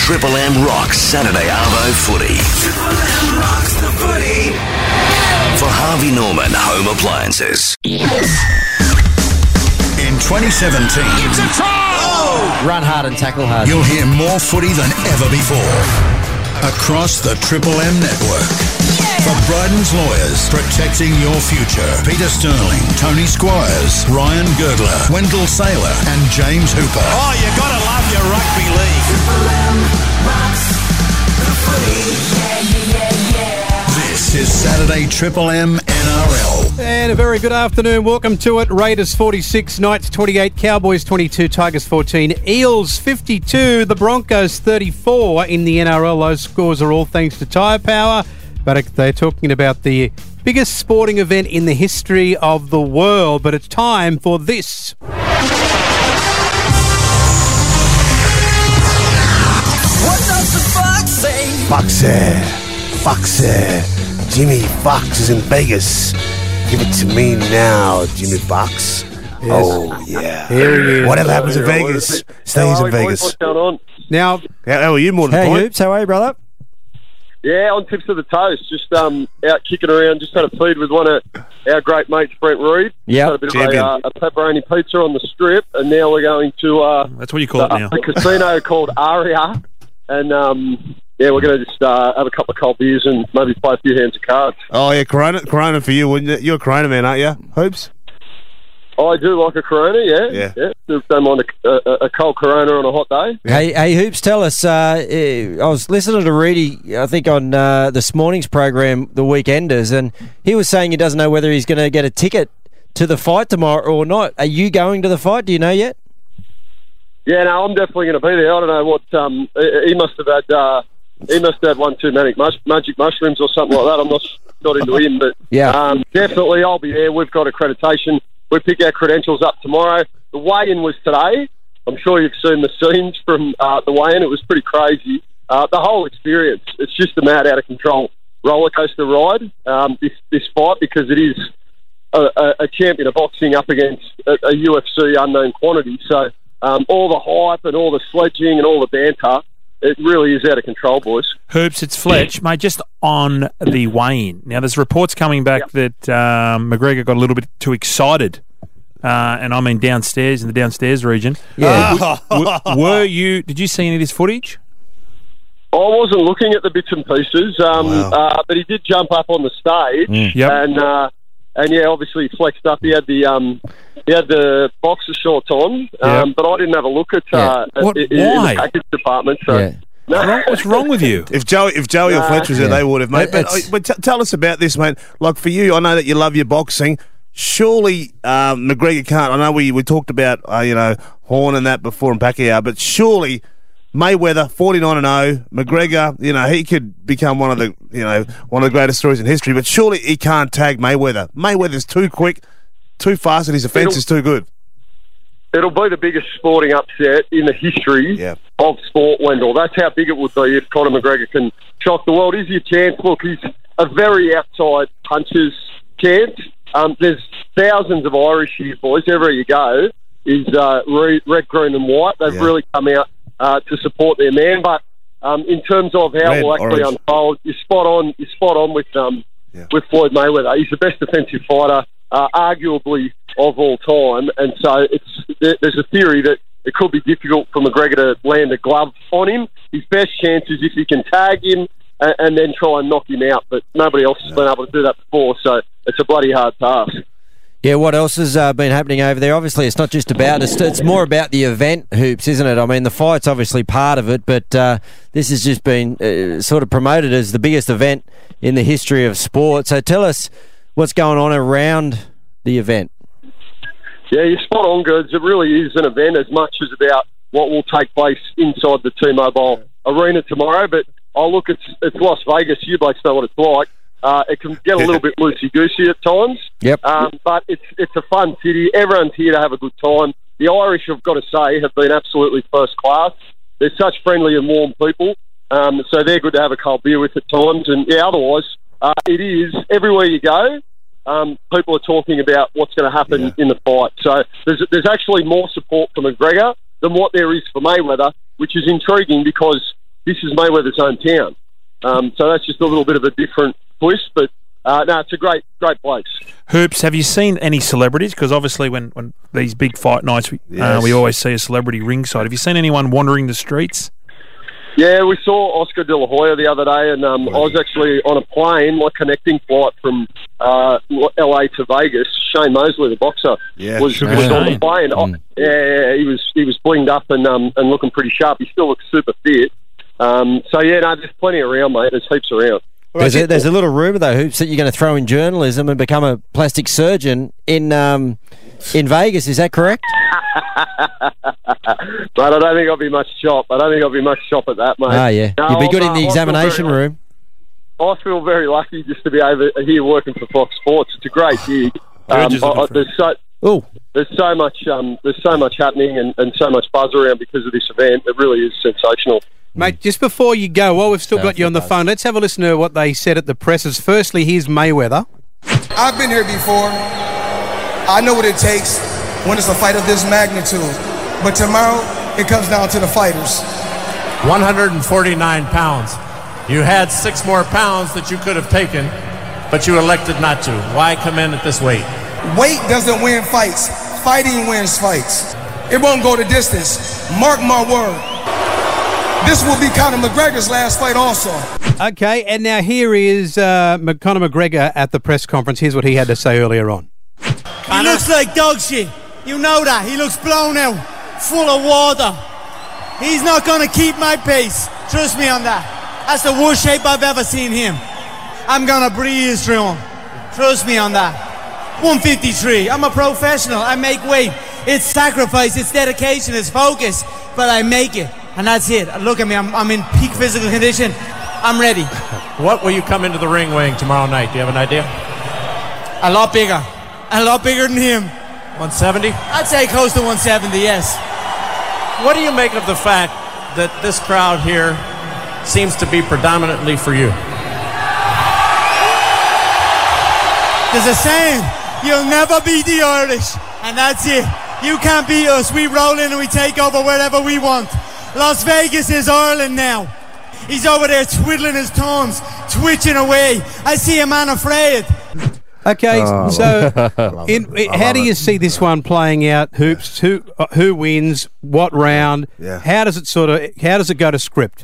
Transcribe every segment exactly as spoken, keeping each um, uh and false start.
Triple M rocks Saturday Arvo footy. Triple M rocks the footy. For Harvey Norman Home Appliances. In twenty seventeen, It's a try! oh! Run hard and tackle hard. You'll hear more footy than ever before. Across the Triple M network. For Bryden's Lawyers, protecting your future. Peter Sterling, Tony Squires, Ryan Girdler, Wendell Saylor and James Hooper. Oh, you gotta love your rugby league. Triple M rocks the footy. Yeah, yeah, yeah, yeah. This is Saturday Triple M N R L. And a very good afternoon. Welcome to it. Raiders forty-six, Knights twenty-eight, Cowboys twenty-two, Tigers fourteen, Eels fifty-two, the Broncos thirty-four in the N R L. Those scores are all thanks to Tyre Power. But they're talking about the biggest sporting event in the history of the world. But it's time for this. What does the fox say? Foxy, Foxy, Jimmy Fox is in Vegas. Give it to me now, Jimmy Fox. Yes. Oh, yeah. Here he is. Whatever happens in Vegas, stays in Vegas. What's going on? Now, How, how are you, more than Hey, point? Hoops, how are you, brother? Yeah, on tips of the toast. Just um, out kicking around. Just had a feed with one of our great mates, Brent Reed. Yeah, Had a bit champion. of a, uh, a pepperoni pizza on the strip, and now we're going to uh, That's what you call it a, now. a casino called Aria, and um, yeah, we're going to just uh, have a couple of cold beers and maybe play a few hands of cards. Oh, yeah, Corona, Corona for you, wouldn't it? You're a Corona man, aren't you, Hoops? I do like a Corona, yeah. Yeah. yeah. Don't mind a, a, a cold Corona on a hot day. Hey, hey, Hoops, tell us. Uh, eh, I was listening to Reedy, I think, on uh, this morning's program, The Weekenders, and he was saying he doesn't know whether he's going to get a ticket to the fight tomorrow or not. Are you going to the fight? Do you know yet? Yeah, no, I'm definitely going to be there. I don't know what um, he he must have had. Uh, he must have had one too many mush- magic mushrooms or something like that. I'm not not into him, but Yeah. um, definitely I'll be there. We've got accreditation. We pick our credentials up tomorrow. The weigh-in was today. I'm sure you've seen the scenes from uh, the weigh-in. It was pretty crazy. Uh, the whole experience. It's just a mad, out of control roller coaster ride. Um, this this fight, because it is a, a, a champion of boxing up against a, a U F C unknown quantity. So um, all the hype and all the sledging and all the banter, it really is out of control, boys. Hoops, it's Fletch, mate, just on the weigh-in. Now, there's reports coming back that um, McGregor got a little bit too excited, uh, and I mean downstairs, in the downstairs region. Yeah. Uh, w- w- were you, did you see any of this footage? I wasn't looking at the bits and pieces, um, Wow. uh, but he did jump up on the stage, Yep. and uh, and yeah, obviously he flexed up. He had the um, he had the boxer shorts on, um, Yep. but I didn't have a look at uh, Yeah. What- in, in why? the package department. So Yeah. no, What's wrong- What's wrong with you? If Joey, if Joey or Nah. Fletch was there, Yeah. they would have, mate. It- But, it's- but t- tell us about this, mate. Like, for you, I know that you love your boxing. Surely um, McGregor can't. I know we, we talked about, uh, you know, Horn and that before and Pacquiao, but surely Mayweather, forty-nine and oh, McGregor, you know, he could become one of the, you know, one of the greatest stories in history, but surely he can't tag Mayweather. Mayweather's too quick, too fast, and his offence It'll- is too good. It'll be the biggest sporting upset in the history Yeah. of sport, Wendell. That's how big it would be if Conor McGregor can shock the world. Is your chance? Look, he's a very outside puncher's chance. Um, there's thousands of Irish here, boys. Everywhere you go is uh, red, red, green and white. They've Yeah. really come out uh, to support their man. But um, in terms of how Red, it will actually orange. unfold, you're spot on. You're spot on with um, Yeah. with Floyd Mayweather. He's the best defensive fighter, uh, arguably, of all time. And so it's there, there's a theory that it could be difficult for McGregor to land a glove on him. His best chance is if he can tag him and, and then try and knock him out. But nobody else has been able to do that before, so it's a bloody hard task. Yeah, what else has uh, been happening over there? Obviously, it's not just about it's, it's more about the event, Hoops, isn't it? I mean, the fight's obviously part of it, but uh, this has just been uh, sort of promoted as the biggest event in the history of sport. So tell us what's going on around the event. Yeah, you're spot on, Goods. It really is an event as much as about what will take place inside the T-Mobile Arena tomorrow. But oh, look, it's it's Las Vegas. You blokes know what it's like. Uh, it can get a little bit loosey-goosey at times. Yep. Um, but it's it's a fun city. Everyone's here to have a good time. The Irish, I've got to say, have been absolutely first class. They're such friendly and warm people. Um, so they're good to have a cold beer with at times. And, yeah, otherwise, uh, it is everywhere you go. Um, people are talking about what's going to happen Yeah. in the fight. So there's there's actually more support for McGregor than what there is for Mayweather, which is intriguing because this is Mayweather's hometown. Um, so that's just a little bit of a different twist, but uh, no, it's a great, great place. Hoops, have you seen any celebrities? Because obviously when, when these big fight nights, we, Yes. uh, we always see a celebrity ringside. Have you seen anyone wandering the streets? Yeah, we saw Oscar De La Hoya the other day, and um, I was actually on a plane, my connecting flight from uh, L A to Vegas. Shane Mosley, the boxer, Yeah, was, Sugar was on the Shane. plane. Mm. Oh, yeah, yeah, he was he was blinged up and um, and looking pretty sharp. He still looks super fit. Um, so yeah, no, there's plenty around, mate. There's heaps around. There's a, there's a little rumour, though, Hoops, that you're going to throw in journalism and become a plastic surgeon in um, in Vegas. Is that correct? But I don't think I'll be much shop. I don't think I'll be much shop at that, mate. Ah, yeah. No, You'd be good I'm, in the uh, I feel examination very- room. I feel very lucky just to be over here working for Fox Sports. It's a great gig. Um, George is looking I- for there's so Oh, there's so much um, there's so much happening and, and so much buzz around because of this event. It really is sensational. Mate, just before you go, while we've still got you on the phone, let's have a listen to what they said at the presses. Firstly, here's Mayweather. I've been here before. I know what it takes when it's a fight of this magnitude. But tomorrow, it comes down to the fighters. one hundred forty-nine pounds. You had six more pounds that you could have taken, but you elected not to. Why come in at this weight? Weight doesn't win fights. Fighting wins fights. It won't go the distance. Mark my word. This will be Conor McGregor's last fight also. Okay, and now here is uh, Mc- Conor McGregor at the press conference. Here's what he had to say earlier on. He looks like dog shit. You know that. He looks blown out, full of water. He's not going to keep my pace. Trust me on that. That's the worst shape I've ever seen him. I'm going to breeze through him. Trust me on that. one fifty-three. I'm a professional. I make weight. It's sacrifice. It's dedication. It's focus. But I make it. And that's it. Look at me. I'm, I'm in peak physical condition. I'm ready. What will you come into the ring weighing tomorrow night? Do you have an idea? A lot bigger. A lot bigger than him. one seventy? I'd say close to one seventy, yes. What do you make of the fact that this crowd here seems to be predominantly for you? There's a saying, you'll never beat the Irish. And that's it. You can't beat us. We roll in and we take over wherever we want. Las Vegas is Ireland now. He's over there twiddling his thumbs, twitching away. I see a man afraid. Okay, Oh. so in, in- how do you see this one playing out? Hoops, who uh, who wins? What round? Yeah. How does it sort of? How does it go to script?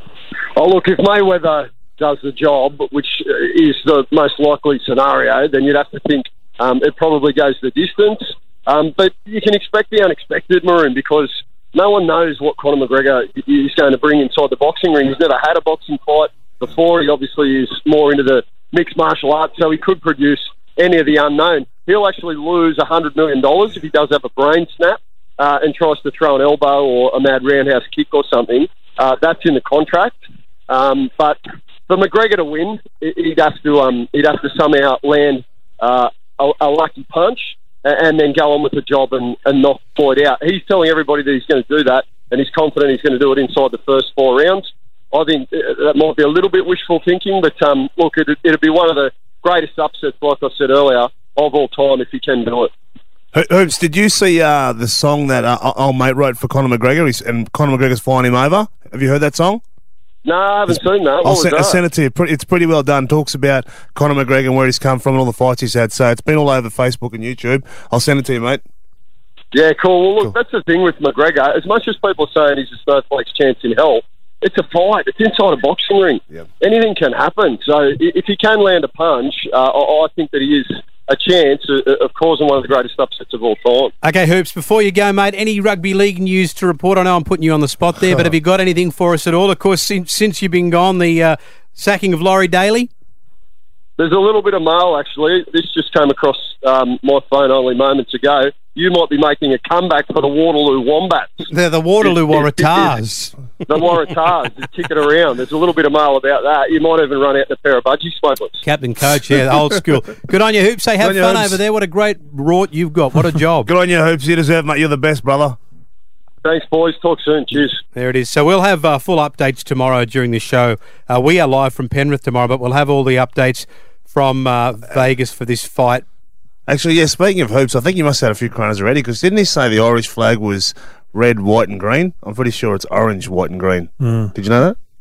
Oh, look, if Mayweather does the job, which is the most likely scenario, then you'd have to think um, it probably goes the distance. Um, but you can expect the unexpected, Maroon, because no one knows what Conor McGregor is going to bring inside the boxing ring. He's never had a boxing fight before. He obviously is more into the mixed martial arts, so he could produce any of the unknown. He'll actually lose one hundred million dollars if he does have a brain snap uh, and tries to throw an elbow or a mad roundhouse kick or something. Uh, that's in the contract. Um, but for McGregor to win, he'd have to um, he'd have to somehow land uh, a, a lucky punch and then go on with the job and, and knock Floyd out. He's telling everybody that he's going to do that, and he's confident he's going to do it inside the first four rounds. I think that might be a little bit wishful thinking, but um, look, it, it'd be one of the greatest upsets, like I said earlier, of all time if he can do it. Ho- Hoops, did you see uh, the song that uh, old mate wrote for Conor McGregor? He's, and Conor McGregor's flying him over. Have you heard that song? No, I haven't seen that. What I'll, was send, I'll that? send it to you. Pretty- It's pretty well done. Talks about Conor McGregor and where he's come from and all the fights he's had. So it's been all over Facebook and YouTube. I'll send it to you, mate. Yeah, cool. Well, look, that's the thing with McGregor. As much as people are saying he's a snowflake's chance in hell, it's a fight. It's inside a boxing ring. Yep. Anything can happen. So i- if he can land a punch, uh, I I think that he is a chance of of causing one of the greatest upsets of all time. Okay, Hoops, before you go, mate, any rugby league news to report? I know I'm putting you on the spot there, but have you got anything for us at all? Of course, since, since you've been gone, the uh, sacking of Laurie Daly. There's a little bit of mail, actually. This just came across um, my phone only moments ago. You might be making a comeback for the Waterloo Wombats. They're the Waterloo Waratahs. The Waratahs, the ticket around. There's a little bit of mail about that. You might even run out in a pair of budgie smugglers. Captain Coach, yeah, old school. Good on you, Hoops. Say, have Good on you, fun Hoops. over there. What a great rort you've got. What a job. Good on you, Hoops. You deserve, mate. You're the best, brother. Thanks, boys. Talk soon. Cheers. There it is. So we'll have uh, full updates tomorrow during the show. Uh, we are live from Penrith tomorrow, but we'll have all the updates from uh, Vegas for this fight. Actually, yeah, speaking of Hoops, I think you must have had a few crunners already, because didn't he say the Irish flag was red, white and green? I'm pretty sure it's orange, white and green. Mm. Did you know that?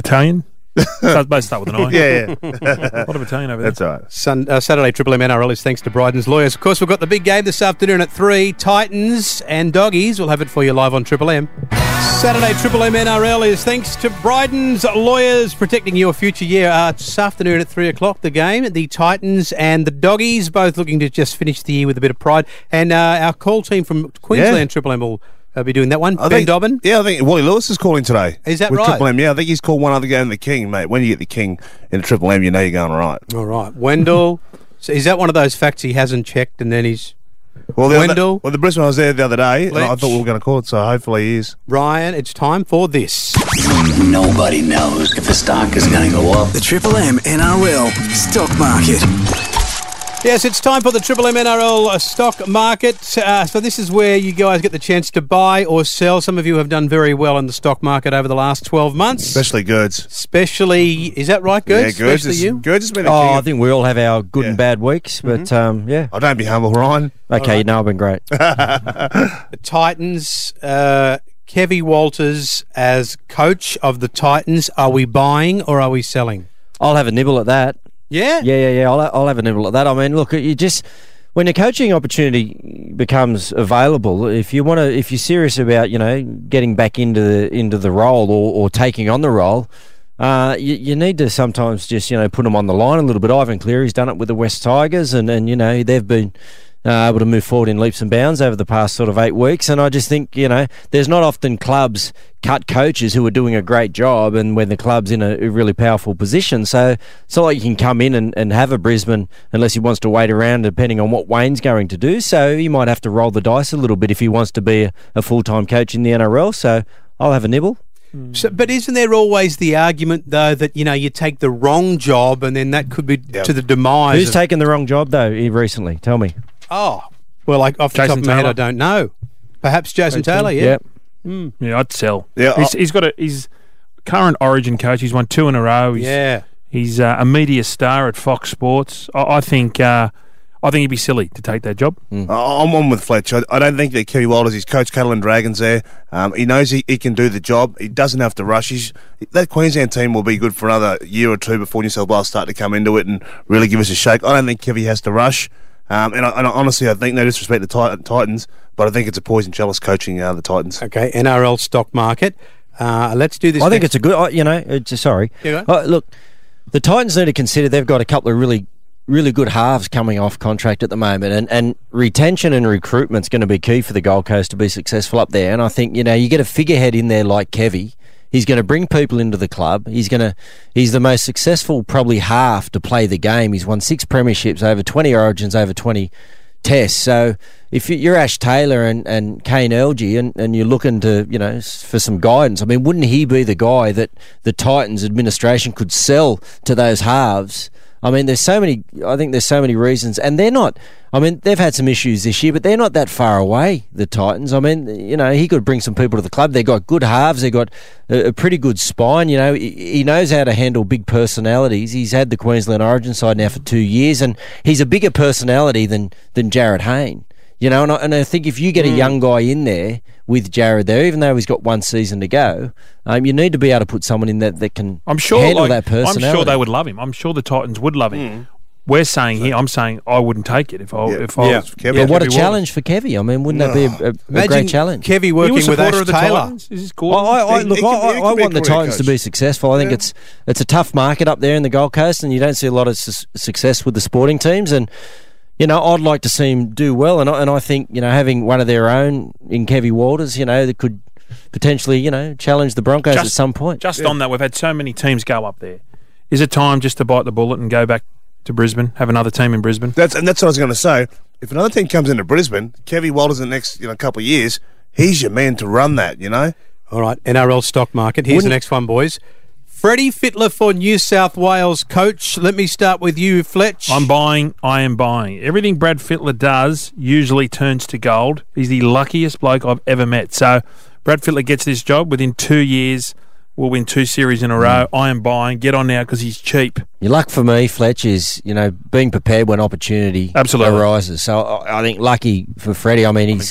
Italian? Start- Both start with an I. Yeah, A lot of Italian over there. That's all right. Sun, uh, Saturday Triple M N R L is thanks to Bryden's Lawyers. Of course, we've got the big game this afternoon at three. Titans and Doggies. We'll have it for you live on Triple M. Saturday Triple M N R L is thanks to Bryden's Lawyers, protecting your future year. Uh, this afternoon at three o'clock, the game. The Titans and the Doggies, both looking to just finish the year with a bit of pride. And uh, our call team from Queensland Yeah. Triple M will uh, be doing that one. I Ben think, Dobbin. Yeah, I think Wally Lewis is calling today. Is that with right? Triple M, yeah. I think he's called one other game, the King, mate. When you get the King in a Triple M, you know you're going all right. All right. Wendell. So is that one of those facts he hasn't checked and then he's... Well, the Wendell. Other, well, the Brisbane I was there the other day, and I Fletch. thought we were going to call it, so hopefully he is. Ryan, it's time for this. Nobody knows if the stock is going to go up. The Triple M N R L Stock Market. Yes, it's time for the Triple M N R L uh, stock market. Uh, so this is where you guys get the chance to buy or sell. Some of you have done very well in the stock market over the last twelve months. Especially Goods. Especially, is that right, Goods? Yeah, Goods. Especially Is, you? Goods has been a Oh, king. I think we all have our good and bad weeks, but Mm-hmm. um, yeah. Oh, don't be humble, Ryan. Okay, you know I've been great. The Titans, uh, Kevy Walters as coach of the Titans. Are we buying or are we selling? I'll have a nibble at that. Yeah? Yeah, yeah, yeah. I'll, I'll have a nibble at that. I mean, look, you just when a coaching opportunity becomes available, if you want to, if you're serious about, you know, getting back into the into the role or, or taking on the role, uh, you, you need to sometimes just, you know, put them on the line a little bit. Ivan Cleary's done it with the West Tigers, and and you know they've been uh, able to move forward in leaps and bounds over the past sort of eight weeks. And I just think, you know, there's not often clubs cut coaches who are doing a great job and when the club's in a, a really powerful position. So it's not like you can come in and, and have a Brisbane unless he wants to wait around depending on what Wayne's going to do. So he might have to roll the dice a little bit if he wants to be a, a full-time coach in the N R L. So I'll have a nibble. So, but isn't there always the argument, though, that, you know, you take the wrong job and then that could be Yep. to the demise Who's of... taken the wrong job, though, eh, recently? Tell me. Oh, well, like off the Jason top of my head, Taylor. I don't know. Perhaps Jason Taylor, yeah. Yep. Yeah, I'd sell. Yeah, he's, I- he's got a he's current Origin coach. He's won two in a row. He's, Yeah. he's uh, a media star at Fox Sports. I, I think uh, I think he'd be silly to take that job. I- I'm on with Fletch. I, I don't think that Kevy Walters, he's coached Cattle and Dragons there. Um, he knows he, he can do the job. He doesn't have to rush. He's, that Queensland team will be good for another year or two before New South Wales start to come into it and really give us a shake. I don't think Kevy has to rush. Um, and, I, and I, honestly, I think no disrespect to Tit- Titans, but I think it's a poison chalice coaching uh, the Titans. Okay, N R L stock market. Uh, let's do this. I think next- it's a good, uh, you know, it's, sorry. Yeah, go Uh, look, the Titans need to consider they've got a couple of really, really good halves coming off contract at the moment, and, and retention and recruitment's going to be key for the Gold Coast to be successful up there. And I think, you know, you get a figurehead in there like Kevy. He's going to bring people into the club. He's going to. He's the most successful, probably half to play the game. He's won six premierships, over twenty Origins, over twenty tests. So if you're Ash Taylor and, and Kane Elgey and, and you're looking to, you know, s- for some guidance, I mean, wouldn't he be the guy that the Titans administration could sell to those halves? I mean, there's so many, I think there's so many reasons, and they're not, I mean, they've had some issues this year, but they're not that far away, the Titans. I mean, you know, he could bring some people to the club. They've got good halves. They've got a, a pretty good spine. You know, he, he knows how to handle big personalities. He's had the Queensland Origin side now for two years, and he's a bigger personality than, than Jared Hayne. You know, and I, and I think if you get a young guy in there with Jared there, even though he's got one season to go, um, you need to be able to put someone in that that can I'm sure. handle like, that personality. I'm sure they would love him. I'm sure the Titans would love him. We're saying here. I'm saying I wouldn't take it if I Yeah. if I Yeah. was Kevy- Yeah, what a Kevy challenge for Kevy. I mean, wouldn't that be a, a, a Imagine great challenge? Kevy He working was with supporter Ash of the Taylor. Titans. Is this I, Gordon? I, I, He- look, he I, could- he I, could I be a want the career Titans to coach. be successful. I think Yeah. it's it's a tough market up there in the Gold Coast, and you don't see a lot of su- success with the sporting teams. And you know, I'd like to see him do well. And I, and I think, you know, having one of their own in Kevy Walters, you know, that could potentially, you know, challenge the Broncos at some point. Just on that, we've had so many teams go up there. Is it time just to bite the bullet and go back to Brisbane, have another team in Brisbane? That's and that's what I was going to say. If another team comes into Brisbane, Kevy Walters in the next you know couple of years, he's your man to run that. You know. All right, N R L stock market. Here's Wouldn't- the next one, boys. Freddie Fittler for New South Wales coach. Let me start with you, Fletch. I'm buying. I am buying. Everything Brad Fittler does usually turns to gold. He's the luckiest bloke I've ever met. So Brad Fittler gets this job within two years. We'll win two series in a row. I am buying. Get on now because he's cheap. Your luck for me, Fletch, is, you know, being prepared when opportunity Absolutely. arises. So I, I think lucky for Freddie. I mean, he's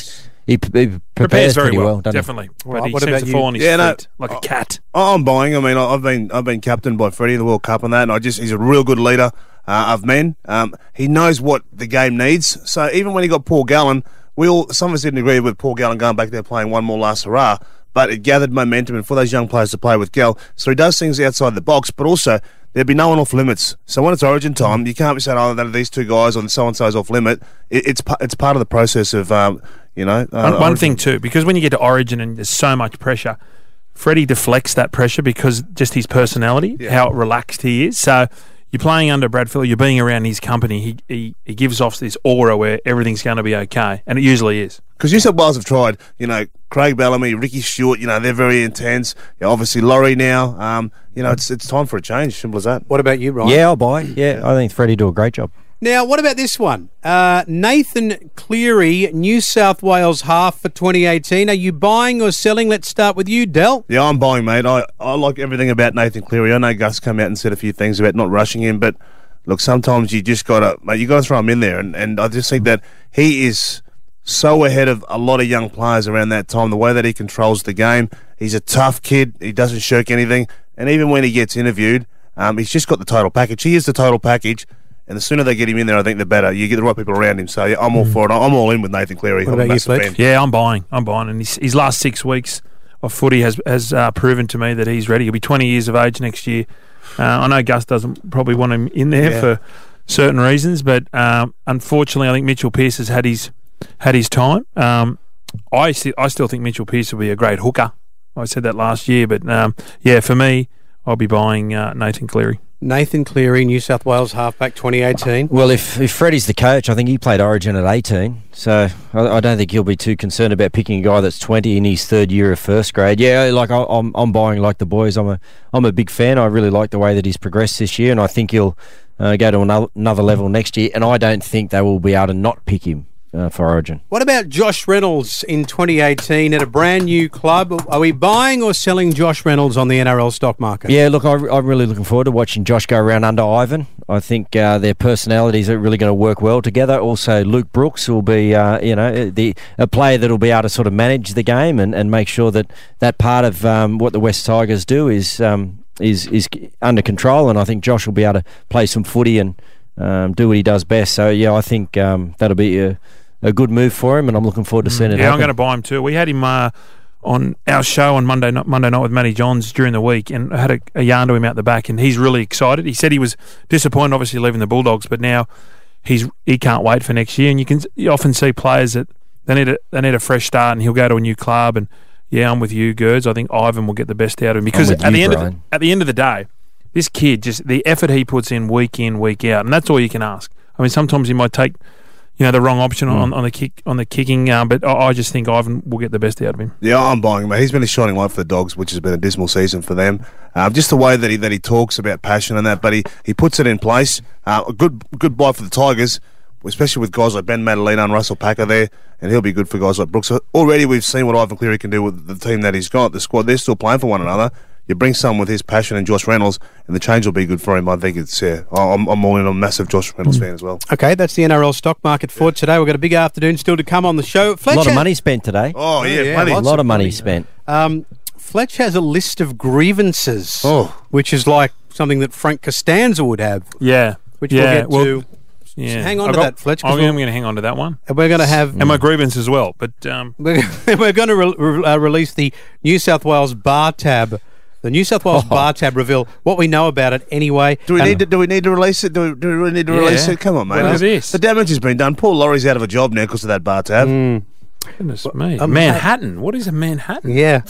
he, he prepares, Prepares very pretty well, well, doesn't definitely. Right, But he what seems about to you? fall on his Yeah, no, feet like a cat. I'm buying. I mean, I- I've been I've been captained by Freddie in the World Cup and that, and I just he's a real good leader uh, of men. Um, he knows what the game needs. So even when he got Paul Gallen, we all some of us didn't agree with Paul Gallen going back there playing one more last hurrah, but it gathered momentum and for those young players to play with Gal. So he does things outside the box, but also there'd be no one off limits. So when it's Origin time, you can't be saying, "Oh, that are these two guys or so and so's off limit." It, it's pa- it's part of the process of um, you know. Uh, One, one Origin. thing too, because when you get to Origin and there's so much pressure, Freddie deflects that pressure because just his personality, Yeah. how relaxed he is. So you're playing under Brad Fittler, you're being around his company. He, he he gives off this aura where everything's going to be okay, and it usually is. Because New South Wales have tried, you know, Craig Bellamy, Ricky Stewart, you know, they're very intense. You know, obviously, Laurie now, um, you know, it's it's time for a change. Simple as that. What about you, Ryan? Yeah, I'll buy. Yeah, I think Freddie do a great job. Now, what about this one? Uh, Nathan Cleary, New South Wales half for twenty eighteen. Are you buying or selling? Let's start with you, Del. Yeah, I'm buying, mate. I, I like everything about Nathan Cleary. I know Gus come out and said a few things about not rushing him, but look, sometimes you just got to, mate, you got to throw him in there. And, and I just think that he is so ahead of a lot of young players around that time, the way that he controls the game. He's a tough kid. He doesn't shirk anything. And even when he gets interviewed, um, he's just got the total package. He is the total package. And the sooner they get him in there, I think the better. You get the right people around him. So yeah, I'm all for it. I'm all in with Nathan Cleary. What I'm a about you, massive Fletch? fan. Yeah, I'm buying. I'm buying. And his, his last six weeks of footy has has uh, proven to me that he's ready. He'll be twenty years of age next year. Uh, I know Gus doesn't probably want him in there Yeah. for certain reasons, but um, unfortunately, I think Mitchell Pearce has had his had his time. Um, I sti- I still think Mitchell Pearce will be a great hooker. I said that last year, but um, yeah, for me, I'll be buying uh, Nathan Cleary. Nathan Cleary, New South Wales halfback twenty eighteen. Well, if, if Freddie's the coach, I think he played Origin at eighteen, so I, I don't think he'll be too concerned about picking a guy that's twenty in his third year of first grade. Yeah, like I, I'm, I'm buying like the boys. I'm a, I'm a big fan. I really like the way that he's progressed this year, and I think he'll uh, go to another, another level next year. And I don't think they will be able to not pick him uh, for Origin. What about Josh Reynolds in twenty eighteen at a brand new club? Are we buying or selling Josh Reynolds on the N R L stock market? Yeah, look, I, I'm really looking forward to watching Josh go around under Ivan. I think uh, their personalities are really going to work well together. Also, Luke Brooks will be, uh, you know, the a player that will be able to sort of manage the game and, and make sure that that part of um, what the West Tigers do is um, is is under control. And I think Josh will be able to play some footy and um, do what he does best. So yeah, I think um, that'll be a, a good move for him, and I'm looking forward to seeing it Yeah, happen. I'm going to buy him too. We had him uh, on our show on Monday night, Monday night with Matty Johns during the week, and I had a, a yarn to him out the back, and he's really excited. He said he was disappointed, obviously leaving the Bulldogs, but now he's he can't wait for next year. And you can you often see players that they need a they need a fresh start, and he'll go to a new club. And yeah, I'm with you, Gerds. I think Ivan will get the best out of him because with at you, the end of the, Brian. at the end of the day, this kid just the effort he puts in week in week out, and that's all you can ask. I mean, sometimes he might take, you know, the wrong option Mm. on, on the kick on the kicking, um, but I, I just think Ivan will get the best out of him. Yeah, I'm buying him, mate. He's been a shining light for the Dogs, which has been a dismal season for them. Um, just the way that he that he talks about passion and that, but he, he puts it in place. Uh, a good good buy for the Tigers, especially with guys like Ben Madalena and Russell Packer there, and he'll be good for guys like Brooks. So already we've seen what Ivan Cleary can do with the team that he's got, the squad. They're still playing for one another. You bring someone with his passion and Josh Reynolds, and the change will be good for him. I think it's, yeah, I'm, I'm all in. I'm a massive Josh Reynolds fan as well. Okay, that's the N R L stock market for today. We've got a big afternoon still to come on the show. a Fletcher, lot of money spent today. Oh, yeah, yeah, plenty. a lots lot of of money money. spent. Um, Fletch has a list of grievances, Oh. which is like something that Frank Costanza would have, Yeah, which yeah, we'll get well, to. Yeah. Hang on I've to got- that, Fletch, 'cause I'm, we'll- going to hang on to that one, And we're going to have and my grievance as well. But um, we're, we're going to re- re- uh, release the New South Wales bar tab. The New South Wales bar tab reveal what we know about it anyway. Do we And- need to do we need to release it? Do we, do we really need to Yeah. release it? Come on, mate. Look at this. The damage has been done. Paul Laurie's out of a job now because of that bar tab. goodness me, um, Manhattan. What is a Manhattan? Yeah.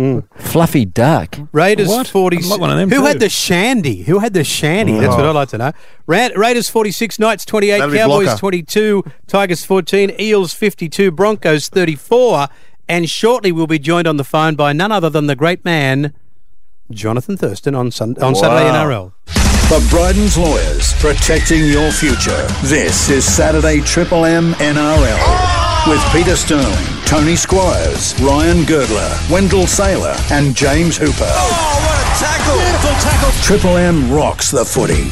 Fluffy duck. Raiders What? forty. I'm not one of them Who too. had the shandy? Who had the shandy? That's what I'd like to know. Ra- Raiders forty-six, Knights twenty-eight, That'll be Cowboys blocker. twenty-two, Tigers fourteen, Eels fifty-two, Broncos thirty-four. And shortly we'll be joined on the phone by none other than the great man, Jonathan Thurston, on Sun- on Saturday N R L. For Bryden's Lawyers, protecting your future. This is Saturday Triple M N R L. With Peter Sterling, Tony Squires, Ryan Girdler, Wendell Saylor, and James Hooper. Oh, what a tackle! Beautiful tackle. Triple M rocks the footy.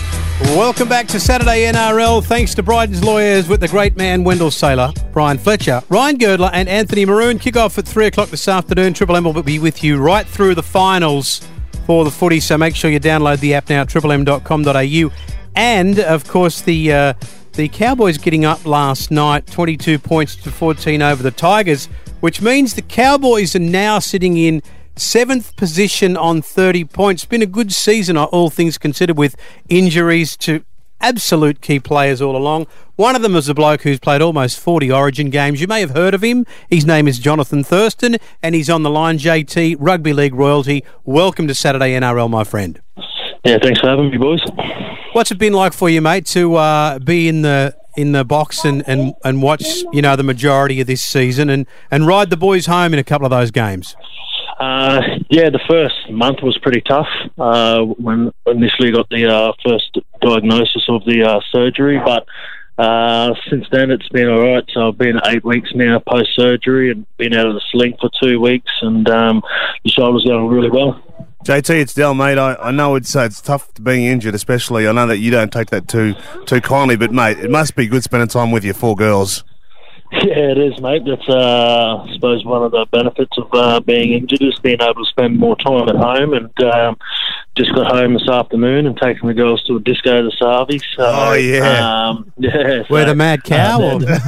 Welcome back to Saturday N R L. Thanks to Bryden's Lawyers with the great man Wendell Saylor, Brian Fletcher, Ryan Girdler and Anthony Maroon. Kick off at three o'clock this afternoon. Triple M will be with you right through the finals for the footy, so make sure you download the app now, triple m dot com dot a u. And, of course, the uh, the Cowboys getting up last night, twenty-two points to fourteen over the Tigers, which means the Cowboys are now sitting in seventh position on thirty points. Been a good season, all things considered, with injuries to absolute key players all along. One of them is a bloke who's played almost forty Origin games. You may have heard of him. His name is Jonathan Thurston, and he's on the line. J T, Rugby League royalty. Welcome to Saturday N R L, my friend. Yeah, thanks for having me, boys. What's it been like for you, mate, to uh, be in the in the box and, and, and watch, you know, the majority of this season and, and ride the boys home in a couple of those games? Uh, yeah, the first month was pretty tough uh, when initially got the uh, first diagnosis of the uh, surgery, but uh, since then it's been all right. So I've been eight weeks now post-surgery and been out of the sling for two weeks, and um, the shoulder's going really well. J T, it's Del, mate. I, I know it's uh, it's tough being injured, especially. I know that you don't take that too too kindly, but, mate, it must be good spending time with your four girls. Yeah, it is, mate. That's, uh, I suppose, one of the benefits of uh, being injured is being able to spend more time at home. And um, just got home this afternoon and taking the girls to a disco to Savi. So, oh, yeah. Um, yeah. We're so, the mad cow?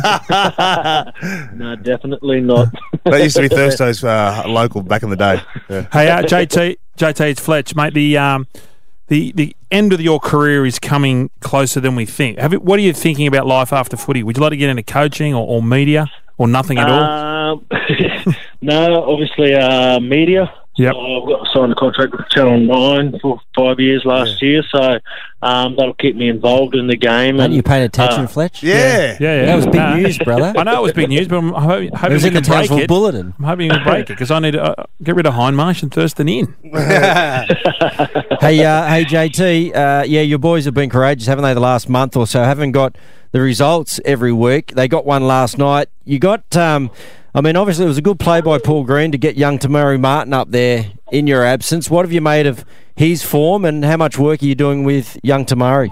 Uh, no, definitely not. That used to be Thursday's uh, local back in the day. Yeah. Hey, uh, J T, J T, it's Fletch, mate. The um, the the end of your career is coming closer than we think. Have you, what are you thinking about life after footy? Would you like to get into coaching or, or media or nothing at all? Um, no, obviously uh, media. Yep. So I've got signed a contract with Channel nine for five years last yeah. year, so um, that'll keep me involved in the game. Aren't and, you paying attention, uh, Fletch? Yeah. Yeah, yeah. That was big No. news, brother. I know it was big news, but I'm hoping, hoping It was we in the can break Townsville it. Bulletin. I'm hoping we can break it because I need to uh, get rid of Hindmarsh and Thurston in. Hey, uh, hey, J T. Uh, yeah, your boys have been courageous, haven't they? The last month or so, haven't got the results every week. They got one last night. You got. Um, I mean, obviously, it was a good play by Paul Green to get young Tamari Martin up there in your absence. What have you made of his form, and how much work are you doing with young Tamari?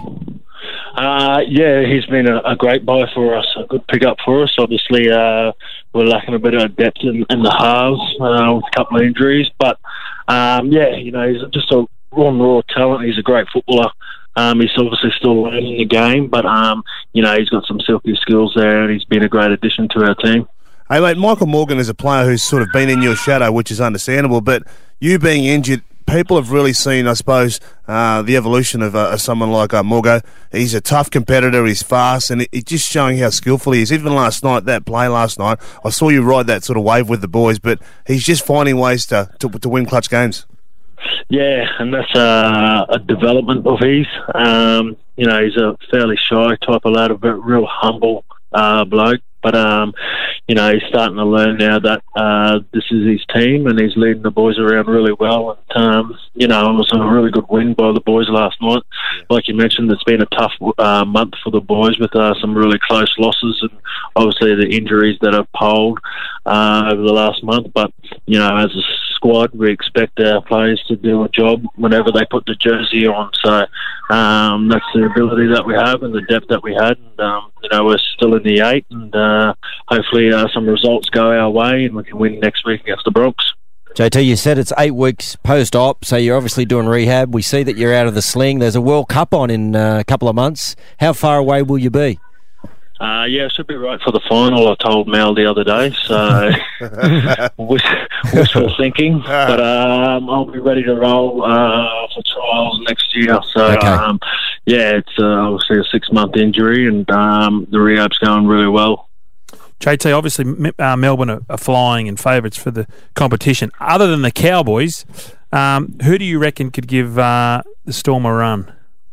Uh, yeah, he's been a, a great buy for us, a good pickup for us. Obviously, uh, we're lacking a bit of depth in, in the halves uh, with a couple of injuries. But, um, yeah, you know, he's just a raw, raw talent. He's a great footballer. Um, he's obviously still learning the game, but, um, you know, he's got some silky skills there, and he's been a great addition to our team. Hey, mate, Michael Morgan is a player who's sort of been in your shadow, which is understandable, but you being injured, people have really seen, I suppose, uh, the evolution of, uh, of someone like uh, Morgo. He's a tough competitor, he's fast, and it's just showing how skillful he is. Even last night, that play last night, I saw you ride that sort of wave with the boys, but he's just finding ways to, to, to win clutch games. Yeah, and that's uh, a development of his. Um, you know, he's a fairly shy type of lad, a very, real humble uh, bloke. But, um, you know, he's starting to learn now that uh, this is his team and he's leading the boys around really well. And, um, you know, it was a really good win by the boys last night. Like you mentioned, it's been a tough uh, month for the boys with uh, some really close losses and obviously the injuries that have polled uh, over the last month. But, you know, as a squad, we expect our players to do a job whenever they put the jersey on. So um, that's the ability that we have and the depth that we had. And, um, you know, we're still in the eight and uh, hopefully uh, some results go our way and we can win next week against the Bronx. J T, you said it's eight weeks post-op, so you're obviously doing rehab. We see that you're out of the sling. There's a World Cup on in uh, a couple of months. How far away will you be? Uh, yeah, I should be right for the final, I told Mel the other day, so wish, wishful thinking. But um, I'll be ready to roll uh, for trials next year. So, okay. um, yeah, it's uh, obviously a six-month injury and um, the rehab's going really well. J T, obviously uh, Melbourne are, are flying in favourites for the competition. Other than the Cowboys, um, who do you reckon could give uh, the Storm a run?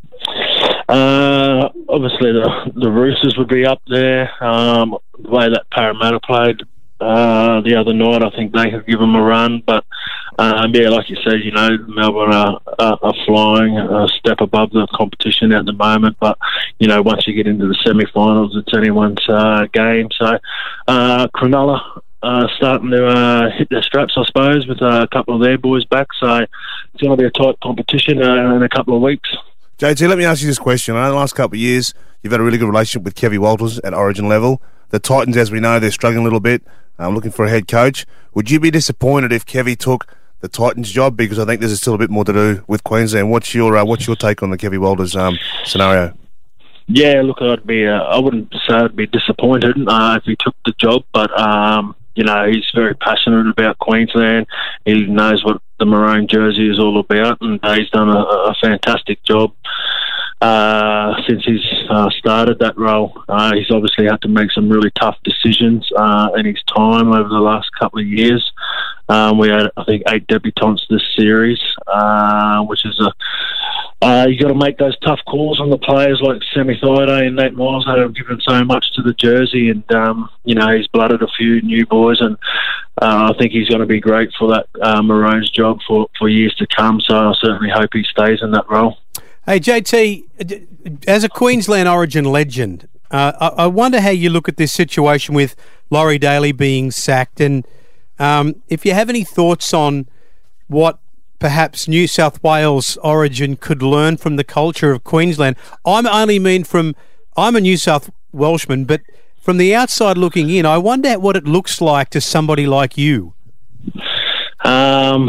Uh, obviously, the the Roosters would be up there. Um, the way that Parramatta played uh, the other night, I think they could give them a run. But um, yeah, like you said, you know, Melbourne are, are, are flying a step above the competition at the moment. But you know, once you get into the semi-finals, it's anyone's uh, game. So uh, Cronulla uh, starting to uh, hit their straps, I suppose, with uh, a couple of their boys back. So it's going to be a tight competition uh, in a couple of weeks. J T, let me ask you this question. I know the last couple of years you've had a really good relationship with Kevy Walters at Origin level. The Titans, as we know, they're struggling a little bit. I'm looking for a head coach. Would you be disappointed if Kevy took the Titans job? Because I think there's still a bit more to do with Queensland. What's your uh, what's your take on the Kevy Walters um, scenario? Yeah, look, I'd be. Uh, I wouldn't say I'd be disappointed uh, if he took the job, but um, you know, he's very passionate about Queensland. He knows what the maroon jersey is all about, and uh, he's done a, a fantastic job uh, since he's uh, started that role. Uh, he's obviously had to make some really tough decisions uh, in his time over the last couple of years. Um, we had, I think, eight debutants this series, uh, which is a Uh, you got to make those tough calls on the players like Semi Thaiday and Nate Miles that have given so much to the jersey, and um, you know, he's blooded a few new boys, and uh, I think he's going to be great for that uh, Maroons job for, for years to come. So I certainly hope he stays in that role. Hey J T, as a Queensland Origin legend, uh, I, I wonder how you look at this situation with Laurie Daly being sacked, and um, if you have any thoughts on what perhaps New South Wales Origin could learn from the culture of Queensland. I'm only mean from, I'm a New South Welshman, but from the outside looking in, I wonder what it looks like to somebody like you. Um,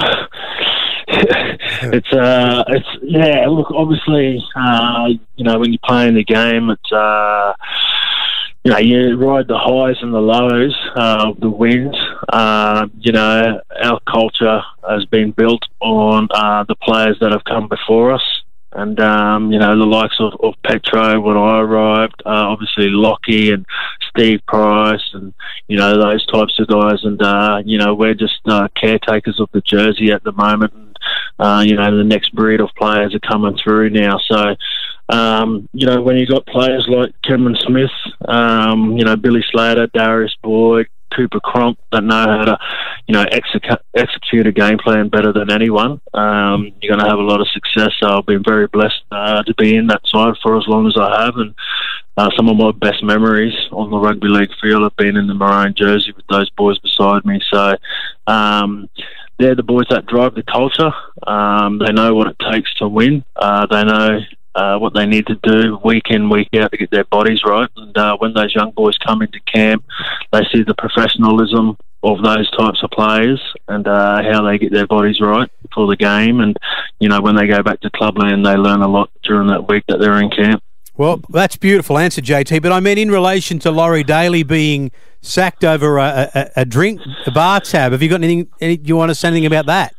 it's, uh, it's, yeah, look, obviously, uh, you know, when you're playing the game, it's, uh, you know, you ride the highs and the lows uh, of the wins. Uh, you know, our culture has been built on uh, the players that have come before us. And, um, you know, the likes of, of Petro when I arrived, uh, obviously Lockie and Steve Price and, you know, those types of guys. And, uh, you know, we're just uh, caretakers of the jersey at the moment. And, uh, you know, the next breed of players are coming through now. So, Um, you know, when you got players like Cameron Smith, um, you know, Billy Slater, Darius Boyd, Cooper Cronk that know how to, you know, execute, execute a game plan better than anyone, um, you're going to have a lot of success. So I've been very blessed uh, to be in that side for as long as I have, and uh, some of my best memories on the rugby league field have been in the maroon jersey with those boys beside me. So um, they're the boys that drive the culture. Um, they know what it takes to win. Uh, they know Uh, what they need to do week in, week out to get their bodies right. And uh, when those young boys come into camp, they see the professionalism of those types of players and uh, how they get their bodies right for the game. And, you know, when they go back to clubland, they learn a lot during that week that they're in camp. Well, that's a beautiful answer, J T. But I mean, in relation to Laurie Daly being sacked over a, a, a drink, a bar tab, have you got anything, any, do you want to say anything about that?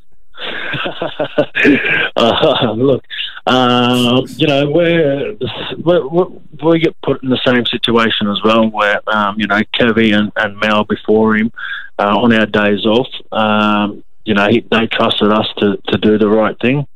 uh, look, uh, you know, we're, we're, we get put in the same situation as well where, um, you know, Kevy and, and Mel before him, uh, on our days off, um, you know, he, they trusted us to, to do the right thing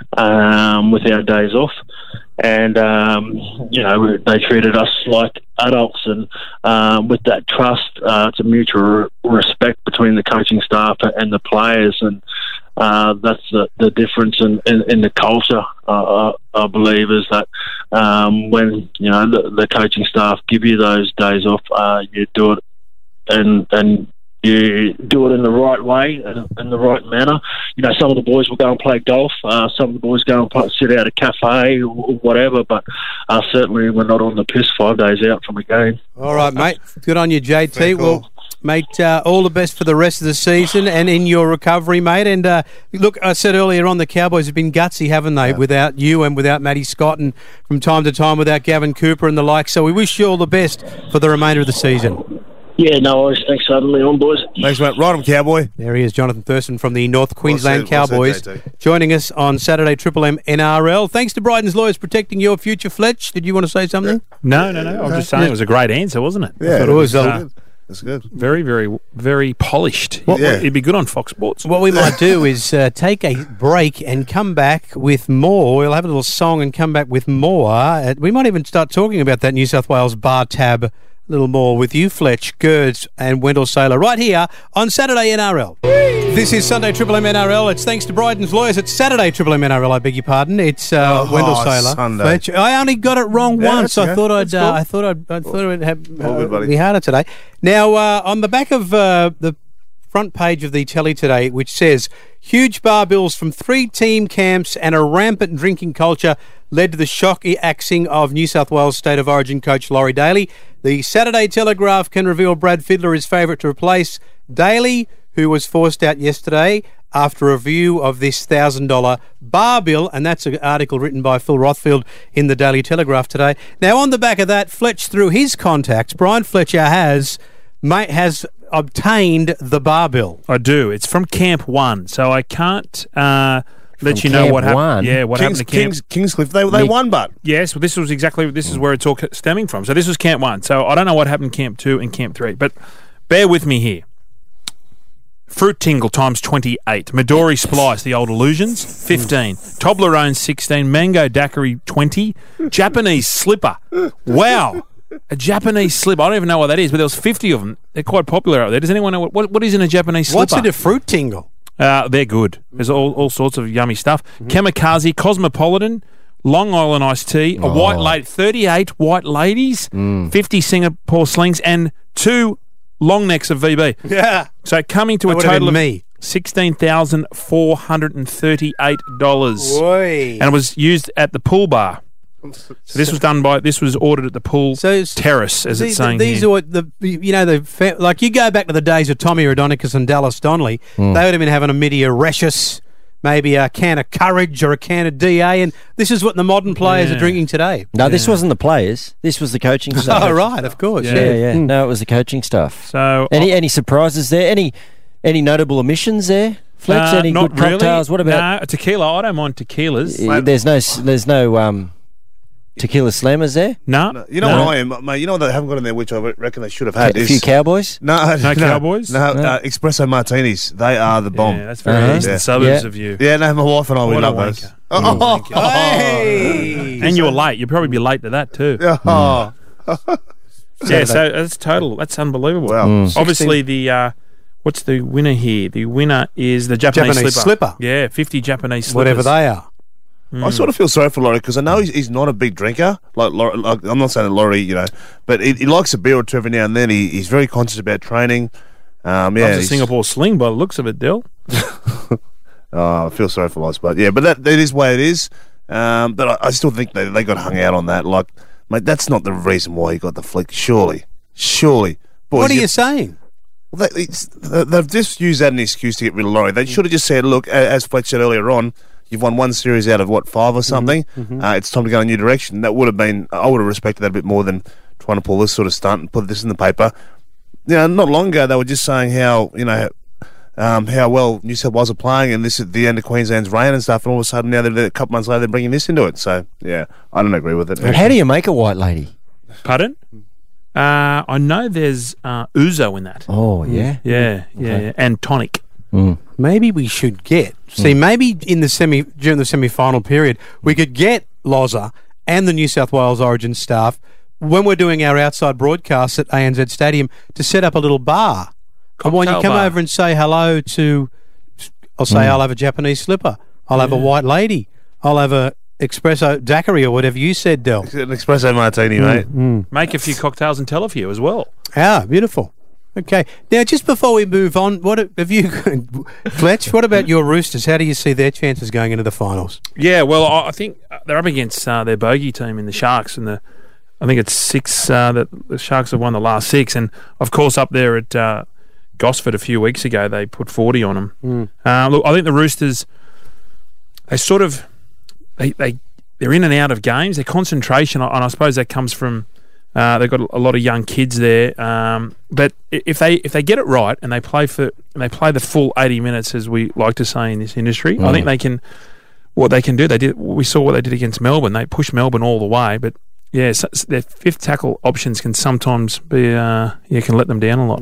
um, with our days off. And, um, you know, they treated us like adults, and um, with that trust, uh, it's a mutual respect between the coaching staff and the players, and uh, that's the, the difference in, in, in the culture, uh, I believe, is that um, when, you know, the, the coaching staff give you those days off, uh, you do it and and you do it in the right way, in the right manner. You know, some of the boys will go and play golf. Uh, some of the boys go and play, sit out at a cafe or whatever, but uh, certainly we're not on the piss five days out from a game. All right, mate. Good on you, J T. Cool. Well, mate, uh, all the best for the rest of the season and in your recovery, mate. And uh, look, I said earlier on, the Cowboys have been gutsy, haven't they, yeah. without you and without Matty Scott, and from time to time without Gavin Cooper and the like. So we wish you all the best for the remainder of the season. Yeah, no worries. Thanks for having me on, boys. Thanks, mate. Right on, Cowboy. There he is, Jonathan Thurston from the North Queensland well said, well Cowboys, said, J T. joining us on Saturday Triple M N R L. Thanks to Bryden's Lawyers, protecting your future, Fletch. Did you want to say something? No, no, no. I was just saying it was a great answer, wasn't it? Yeah, I thought it was. That's Uh, good. That's good. Very, very, very polished. What- Yeah. It'd be good on Fox Sports. What we might do is uh, take a break and come back with more. We'll have a little song and come back with more. Uh, we might even start talking about that New South Wales bar tab a little more with you, Fletch, Gerds and Wendell Saylor, right here on Saturday N R L. This is Sunday Triple M N R L. It's thanks to Bryden's Lawyers. It's Saturday Triple M N R L, I beg your pardon. It's uh, Oh, Wendell Saylor. Sunday. Fletch. I only got it wrong Yeah, once. that's I okay. thought I'd, That's uh, cool. I thought I'd, I thought I'd have All good, buddy. be harder today. Now, uh, on the back of uh, the front page of the telly today, which says huge bar bills from three team camps and a rampant drinking culture led to the shock axing of New South Wales State of Origin coach Laurie Daly. The Saturday Telegraph can reveal Brad Fittler is favourite to replace Daly, who was forced out yesterday after a review of this one thousand dollars bar bill, and that's an article written by Phil Rothfield in the Daily Telegraph today. Now, on the back of that, Fletch, through his contacts, Brian Fletcher has mate, has obtained the bar bill. I do. It's from Camp One, so I can't uh, let From you know Camp what happened. One? Yeah, what Kings, happened to Camp Kings, Kingscliff, they, they Me- won, but Yes, well, this was exactly this is where it's all stemming from. So this was Camp One. So I don't know what happened in Camp Two and Camp Three, but bear with me here. Fruit Tingle times twenty-eight. Midori Splice, the old illusions, fifteen. Toblerone, sixteen. Mango Daiquiri, twenty. Japanese Slipper. Wow. A Japanese slipper. I don't even know what that is, but there was fifty of them. They're quite popular out there. Does anyone know what, what, what is in a Japanese slipper? What's in a Fruit Tingle? Uh, they're good. There's all, all sorts of yummy stuff. Kamikaze, Cosmopolitan, Long Island Iced Tea, a white lady, thirty-eight white ladies, fifty Singapore slings, and two long necks of V B. Yeah. So coming to That a would have total been of me. sixteen thousand four hundred thirty-eight dollars. Oi. And it was used at the pool bar. So this was done by, this was ordered at the pool So terrace, as these, it's saying these here. are what the you know the fa- like you go back to the days of Tommy Raudonikis and Dallas Donnelly. Hmm. They would have been having a midi of Rashus, maybe a can of Courage or a can of D A, and this is what the modern players Yeah. are drinking today. No, this wasn't the players. This was the coaching staff. Oh right, of course. Yeah. Yeah, Yeah, yeah. No, it was the coaching stuff. So Any any surprises there? Any any notable omissions there? Flex, uh, any not good cocktails? really. What about? No, tequila. I don't mind tequilas. Uh, there's no s- there's no um, tequila slammers there. No, you know no. what I am, mate. You know what they haven't got in there, which I reckon they should have had. A is, few cowboys. No, No Cowboys? No, uh, espresso martinis. They are the bomb. Yeah, that's very Uh-huh. eastern Yeah. suburbs Yeah. of you. Yeah, no, my wife and I, we What a love those. wanker. Oh, Hey. And you were late. You'd probably be late to that too. oh. Yeah, so that's total. That's unbelievable. Wow. Mm. Obviously, the uh, what's the winner here? The winner is the Japanese, Japanese slipper. Yeah, fifty Japanese slippers. Whatever they are. I sort of feel sorry for Laurie because I know he's, he's not a big drinker. Like, Laurie, like I'm not saying that Laurie, you know, but he, he likes a beer or two every now and then. He, he's very conscious about training. Um, yeah, Loves a he's- Singapore sling by the looks of it, Dill. Oh, I feel sorry for Loz, but yeah, but that, that is the way it is. Um, but I, I still think they they got hung out on that. Like, mate, that's not the reason why he got the flick. Surely, surely. Boys, What are you saying? Well, they, it's, they- they've just used that as an excuse to get rid of Laurie. They should have just said, look, a- as Fletch said earlier on, you've won one series out of, what, five or something? Uh, it's time to go in a new direction. That would have been, I would have respected that a bit more than trying to pull this sort of stunt and put this in the paper. You know, not long ago, they were just saying how, you know, um, how well New South Wales are playing and this is the end of Queensland's reign and stuff, and all of a sudden now, they're, a couple months later, they're bringing this into it. So, yeah, I don't agree with it. And how do you make a white lady? Pardon? Uh, I know there's uh, ouzo in that. Oh yeah, Yeah, yeah, yeah. And tonic. Maybe we should get. See, maybe in the semi during the semi-final period, we could get Loza and the New South Wales Origin staff when we're doing our outside broadcasts at A N Z Stadium to set up a little bar. And when you Cocktail come bar. over and say hello to, I'll say I'll have a Japanese slipper. I'll have a white lady. I'll have a espresso daiquiri or whatever you said, Del. An espresso martini, mate. Make a few cocktails and tell a few as well. Ah, beautiful. Okay. Now, just before we move on, what have you, Fletch? What about your Roosters? How do you see their chances going into the finals? Yeah, well, I I think uh, they're up against uh, their bogey team in the Sharks, and the I think it's six uh, that the Sharks have won the last six, and of course up there at uh, Gosford a few weeks ago they put forty on them. Uh, look, I think the Roosters, they sort of they they they're in and out of games. Their concentration, and I suppose that comes from. Uh, they've got a lot of young kids there, um, but i- if they if they get it right and they play for and they play the full eighty minutes, as we like to say in this industry, I think they can. What they can do, they did. We saw what they did against Melbourne. They pushed Melbourne all the way, but yeah, so, so their fifth tackle options can sometimes be uh, yeah can let them down a lot.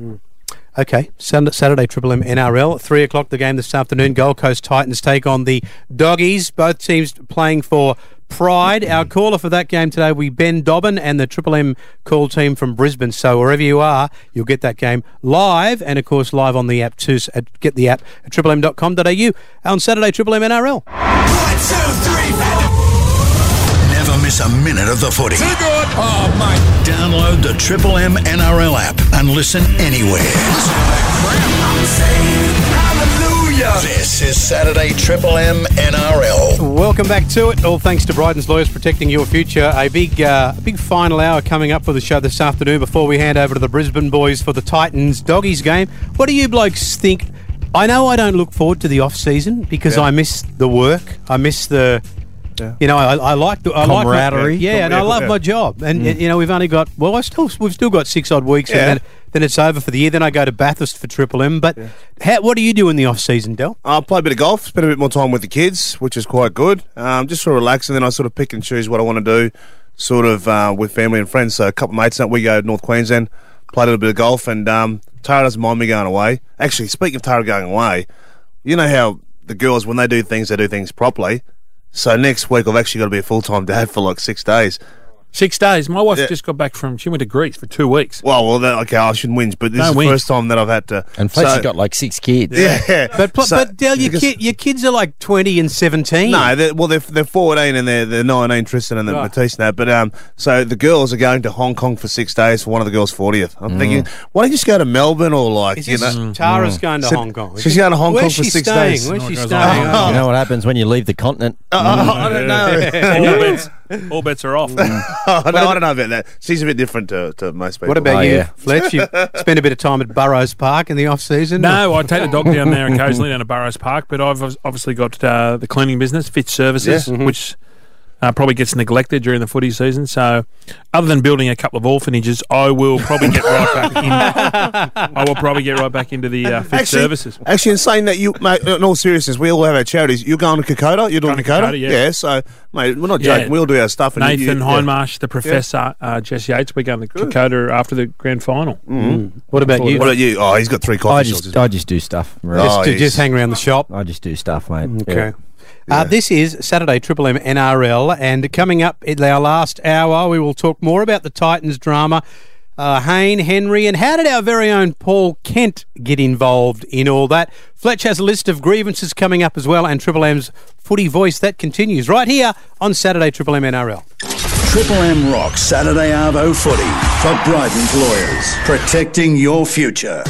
Okay, Sunday, Saturday Triple M N R L, three o'clock the game this afternoon. Gold Coast Titans take on the Doggies. Both teams playing for pride. Our caller for that game today will be Ben Dobbin and the Triple M call team from Brisbane. So wherever you are, you'll get that game live, and of course live on the app too. So at- get the app at triple m dot com dot a u on Saturday Triple M N R L. One, two, three, Never miss a minute of the footy. Oh, my. Download the Triple M N R L app and listen anywhere. Hallelujah. This is Saturday Triple M N R L. Welcome Welcome back to it. All thanks to Bryden's Lawyers, protecting your future. A big, uh, big final hour coming up for the show this afternoon before we hand over to the Brisbane boys for the Titans Doggies game. What do you blokes think? I know I don't look forward to the off season because Yeah. I miss the work. I miss the. Yeah. You know, I, I like the I Camaraderie. Like my, yeah, and I love Yeah. my job. And Mm. you know, we've only got well, I still we've still got six odd weeks, Yeah. and then, then it's over for the year. Then I go to Bathurst for Triple M. But how, what do you do in the off season, Del? I play a bit of golf, spend a bit more time with the kids, which is quite good. Um, just sort of relax, and then I sort of pick and choose what I want to do, sort of uh, with family and friends. So a couple of mates, we go to North Queensland, play a little bit of golf, and um, Tara doesn't mind me going away. Actually, speaking of Tara going away, you know how the girls, when they do things, they do things properly. So next week I've actually got to be a full-time dad for like six days. Six days. My wife Yeah. just got back from, she went to Greece for two weeks. Well, well, that, okay, I shouldn't whinge, but this Don't is the whinge. first time that I've had to. And Fletcher's so- got like six kids. Yeah, But pl- So- but Del, your, because- kid, your kids are like twenty and seventeen. No, they're, well, they're, they're fourteen and they're, they're nineteen, Tristan and the Right. Matisse and that. But um, so the girls are going to Hong Kong for six days for one of the girls' fortieth. I'm thinking, why don't you just go to Melbourne or like, Is you this know? Tara's going to So- Hong Kong? she's going to Hong Where's Kong for she six staying? days. Where's No, she it goes staying? on. You know what happens when you leave the continent? Oh, I don't know. all, bets, all bets are off. Oh, no, I don't know about that. She's a bit different to, to most people. What about Oh, you, yeah. Fletch? You spend a bit of time at Burrows Park in the off season? No, I take the dog down there occasionally down to Burrows Park, but I've obs- obviously got uh, the cleaning business, Fitch Services, Yeah. which uh, probably gets neglected during the footy season. So, other than building a couple of orphanages, I will probably get right back in. I will probably get right back into the uh, Fitch Actually, Services. actually, in saying that, you, mate, in all seriousness, we all have our charities. You're going to Kokoda? You're doing Going to Kokoda? Kokoda, yeah. so, mate, we're not Yeah. joking. We all do our stuff. And Nathan you, Hindmarsh, the professor, uh, Jess Yates. We're going to Kokoda after the grand final. What about you? What about you? Oh, he's got three coffee I shops. just, I just do stuff. Maurice. Just, Oh, to- he's- just hang around the shop. I just do stuff, mate. Okay. Yeah. Uh, this is Saturday Triple M N R L, and coming up in our last hour, we will talk more about the Titans drama. Uh, Hayne, Henry, and how did our very own Paul Kent get involved in all that? Fletch has a list of grievances coming up as well, and Triple M's footy voice that continues right here on Saturday Triple M N R L. Triple M rocks Saturday Arvo footy for Bryden's Lawyers, protecting your future.